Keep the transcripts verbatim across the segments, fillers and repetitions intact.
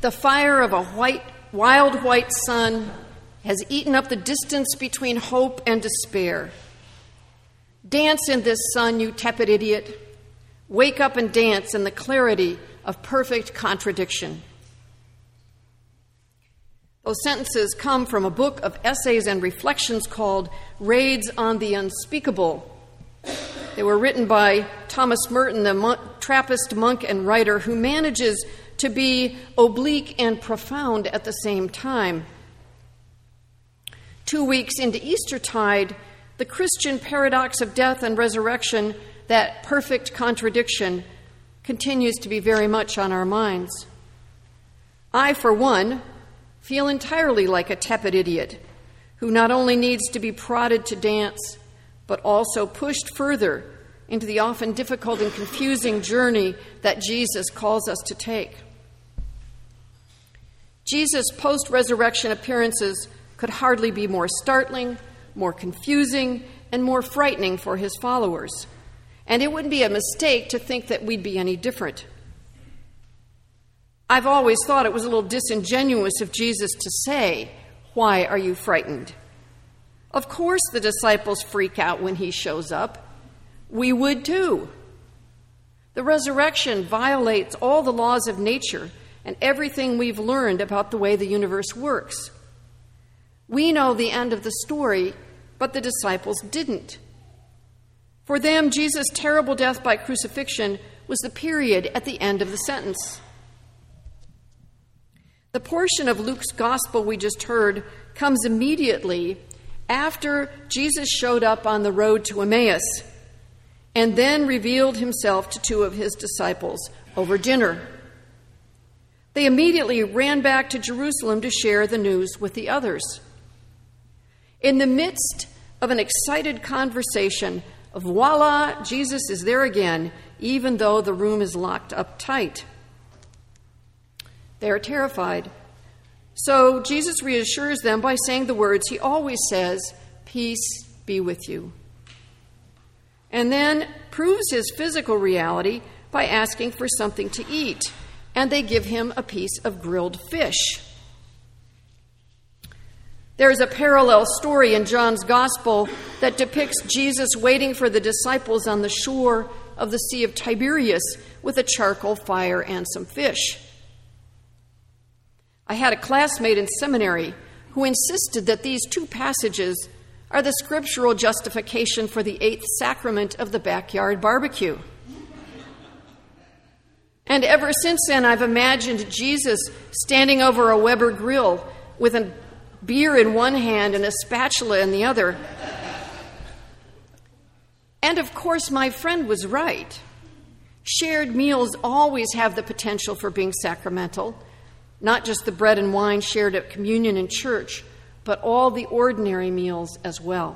The fire of a white, wild white sun has eaten up the distance between hope and despair. Dance in this sun, you tepid idiot. Wake up and dance in the clarity of perfect contradiction. Those sentences come from a book of essays and reflections called Raids on the Unspeakable. They were written by Thomas Merton, the monk, Trappist monk and writer who manages to be oblique and profound at the same time. Two weeks into Eastertide, the Christian paradox of death and resurrection, that perfect contradiction, continues to be very much on our minds. I, for one, feel entirely like a tepid idiot who not only needs to be prodded to dance, but also pushed further into the often difficult and confusing journey that Jesus calls us to take. Jesus' post-resurrection appearances could hardly be more startling, more confusing, and more frightening for his followers. And it wouldn't be a mistake to think that we'd be any different. I've always thought it was a little disingenuous of Jesus to say, "Why are you frightened?" Of course the disciples freak out when he shows up. We would too. The resurrection violates all the laws of nature and everything we've learned about the way the universe works. We know the end of the story, but the disciples didn't. For them, Jesus' terrible death by crucifixion was the period at the end of the sentence. The portion of Luke's gospel we just heard comes immediately after Jesus showed up on the road to Emmaus and then revealed himself to two of his disciples over dinner. They immediately ran back to Jerusalem to share the news with the others. In the midst of an excited conversation, voila, Jesus is there again, even though the room is locked up tight. They are terrified. So Jesus reassures them by saying the words he always says, "Peace be with you." And then proves his physical reality by asking for something to eat, and they give him a piece of grilled fish. There's a parallel story in John's Gospel that depicts Jesus waiting for the disciples on the shore of the Sea of Tiberias with a charcoal fire and some fish. I had a classmate in seminary who insisted that these two passages are the scriptural justification for the eighth sacrament of the backyard barbecue. And ever since then, I've imagined Jesus standing over a Weber grill with a beer in one hand and a spatula in the other. And of course, my friend was right. Shared meals always have the potential for being sacramental, not just the bread and wine shared at communion in church, but all the ordinary meals as well.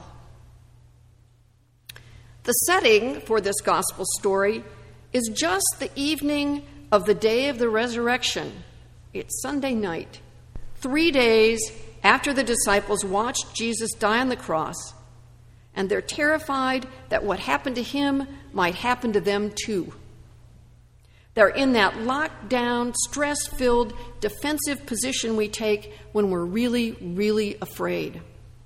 The setting for this gospel story is just the evening of the day of the resurrection. It's Sunday night, three days after the disciples watched Jesus die on the cross, and they're terrified that what happened to him might happen to them too. They're in that locked-down, stress-filled, defensive position we take when we're really, really afraid.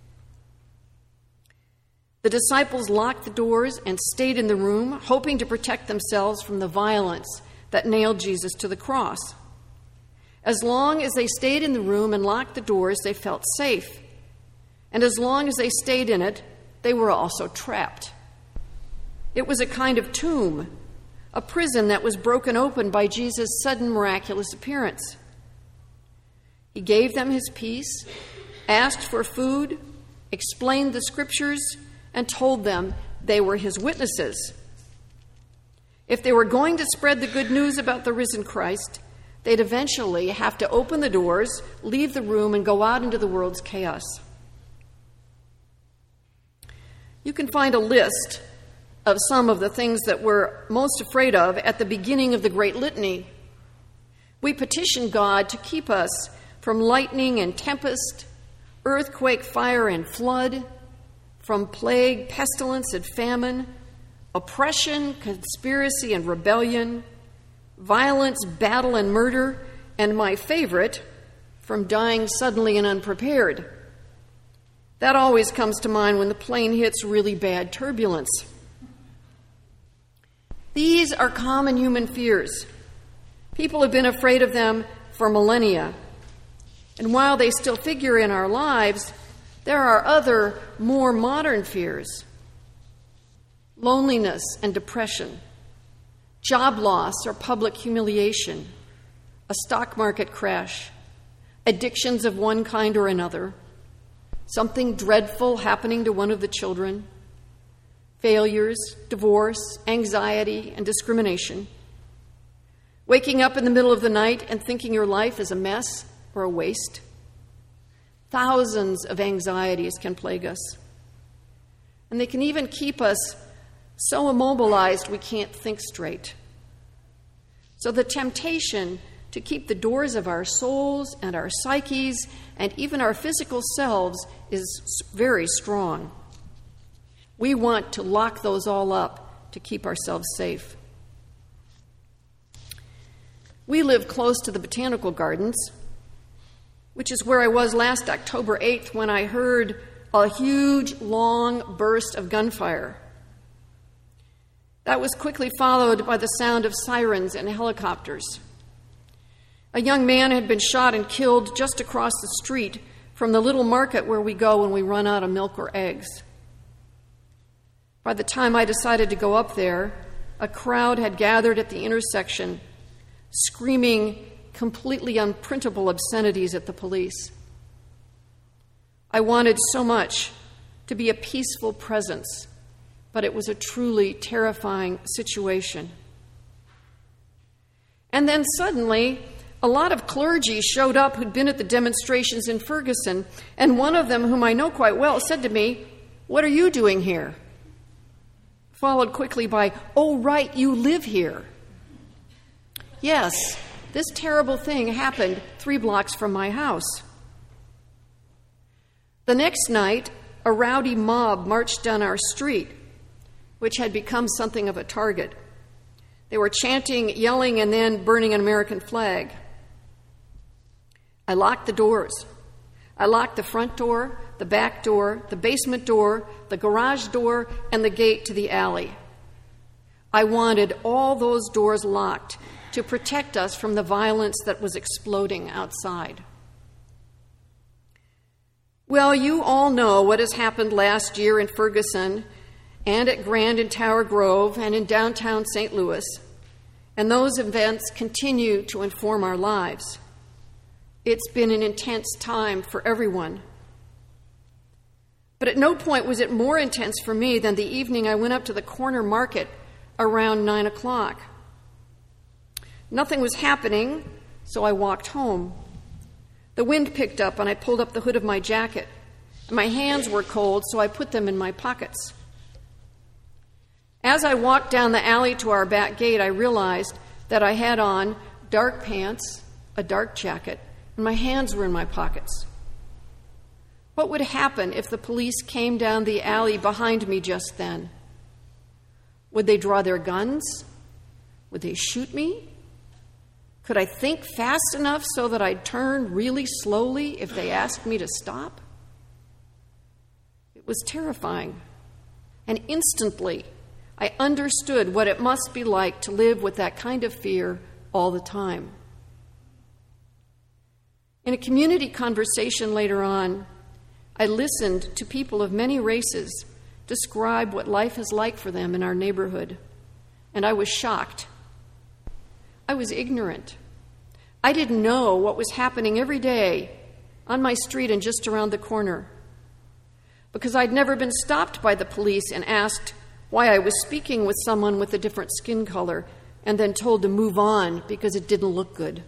The disciples locked the doors and stayed in the room, hoping to protect themselves from the violence that nailed Jesus to the cross. As long as they stayed in the room and locked the doors, they felt safe. And as long as they stayed in it, they were also trapped. It was a kind of tomb, a prison that was broken open by Jesus' sudden miraculous appearance. He gave them his peace, asked for food, explained the scriptures, and told them they were his witnesses. If they were going to spread the good news about the risen Christ, they'd eventually have to open the doors, leave the room, and go out into the world's chaos. You can find a list of some of the things that we're most afraid of at the beginning of the Great Litany. We petition God to keep us from lightning and tempest, earthquake, fire, and flood, from plague, pestilence, and famine, oppression, conspiracy, and rebellion, violence, battle, and murder, And my favorite, from dying suddenly and unprepared. That always comes to mind when the plane hits really bad turbulence. These are common human fears. People have been afraid of them for millennia. And while they still figure in our lives, there are other, more modern fears. Loneliness and depression, job loss or public humiliation, a stock market crash, addictions of one kind or another, something dreadful happening to one of the children, failures, divorce, anxiety, and discrimination, waking up in the middle of the night and thinking your life is a mess or a waste. Thousands of anxieties can plague us, and they can even keep us so immobilized we can't think straight. So the temptation to keep the doors of our souls and our psyches and even our physical selves is very strong. We want to lock those all up to keep ourselves safe. We live close to the Botanical Gardens, which is where I was last October eighth when I heard a huge, long burst of gunfire. That was quickly followed by the sound of sirens and helicopters. A young man had been shot and killed just across the street from the little market where we go when we run out of milk or eggs. By the time I decided to go up there, a crowd had gathered at the intersection, screaming completely unprintable obscenities at the police. I wanted so much to be a peaceful presence, but it was a truly terrifying situation. And then suddenly, a lot of clergy showed up who'd been at the demonstrations in Ferguson, and one of them, whom I know quite well, said to me, "What are you doing here?" Followed quickly by, "Oh, right, you live here." Yes, this terrible thing happened three blocks from my house. The next night, a rowdy mob marched down our street, which had become something of a target. They were chanting, yelling, and then burning an American flag. I locked the doors. I locked the front door, the back door, the basement door, the garage door, and the gate to the alley. I wanted all those doors locked to protect us from the violence that was exploding outside. Well, you all know what has happened last year in Ferguson and at Grand and Tower Grove and in downtown Saint Louis, and those events continue to inform our lives. It's been an intense time for everyone. But at no point was it more intense for me than the evening I went up to the corner market around nine o'clock. Nothing was happening, so I walked home. The wind picked up and I pulled up the hood of my jacket. My hands were cold, so I put them in my pockets. As I walked down the alley to our back gate, I realized that I had on dark pants, a dark jacket, and my hands were in my pockets. What would happen if the police came down the alley behind me just then? Would they draw their guns? Would they shoot me? Could I think fast enough so that I'd turn really slowly if they asked me to stop? It was terrifying. And instantly, I understood what it must be like to live with that kind of fear all the time. In a community conversation later on, I listened to people of many races describe what life is like for them in our neighborhood, and I was shocked. I was ignorant. I didn't know what was happening every day on my street and just around the corner, because I'd never been stopped by the police and asked why I was speaking with someone with a different skin color and then told to move on because it didn't look good.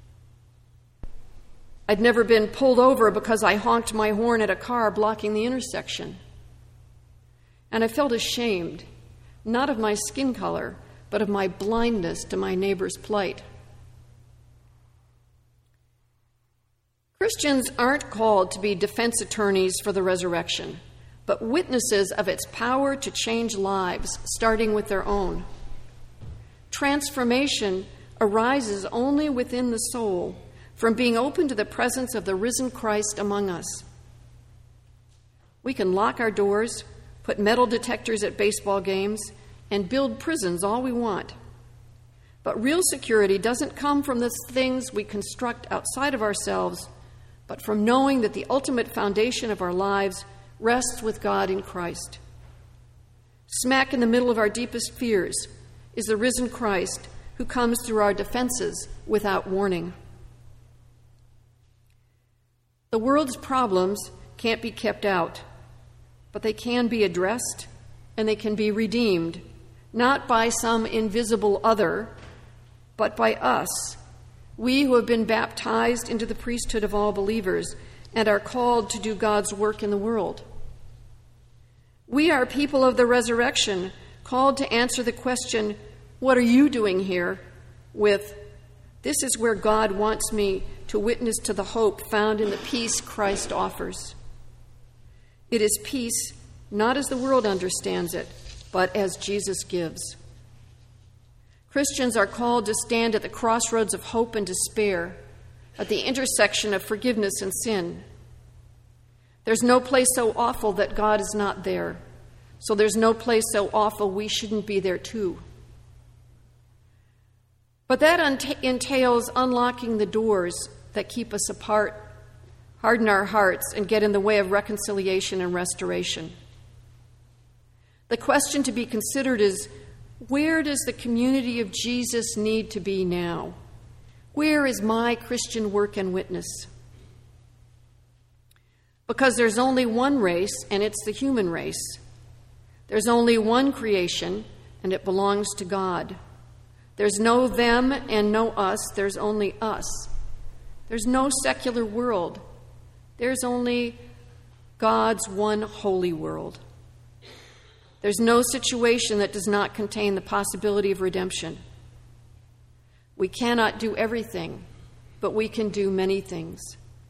I'd never been pulled over because I honked my horn at a car blocking the intersection. And I felt ashamed, not of my skin color, but of my blindness to my neighbor's plight. Christians aren't called to be defense attorneys for the resurrection, but witnesses of its power to change lives, starting with their own. Transformation arises only within the soul from being open to the presence of the risen Christ among us. We can lock our doors, put metal detectors at baseball games, and build prisons all we want. But real security doesn't come from the things we construct outside of ourselves, but from knowing that the ultimate foundation of our lives rests with God in Christ. Smack in the middle of our deepest fears is the risen Christ who comes through our defenses without warning. The world's problems can't be kept out, but they can be addressed and they can be redeemed, not by some invisible other, but by us, we who have been baptized into the priesthood of all believers and are called to do God's work in the world. We are people of the resurrection, called to answer the question, "What are you doing here?" with, "This is where God wants me to witness to the hope found in the peace Christ offers." It is peace not as the world understands it, but as Jesus gives. Christians are called to stand at the crossroads of hope and despair, at the intersection of forgiveness and sin. There's no place so awful that God is not there, so there's no place so awful we shouldn't be there too. But that ent- entails unlocking the doors that keep us apart, harden our hearts, and get in the way of reconciliation and restoration. The question to be considered is, where does the community of Jesus need to be now? Where is my Christian work and witness? Because there's only one race, and it's the human race. There's only one creation, and it belongs to God. There's no them and no us, there's only us. There's no secular world. There's only God's one holy world. There's no situation that does not contain the possibility of redemption. We cannot do everything, but we can do many things.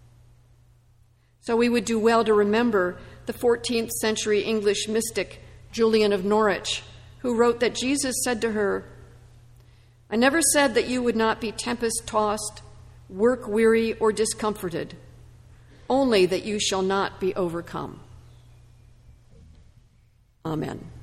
So we would do well to remember the fourteenth century English mystic Julian of Norwich, who wrote that Jesus said to her, "I never said that you would not be tempest-tossed, work-weary, or discomforted, only that you shall not be overcome." Amen.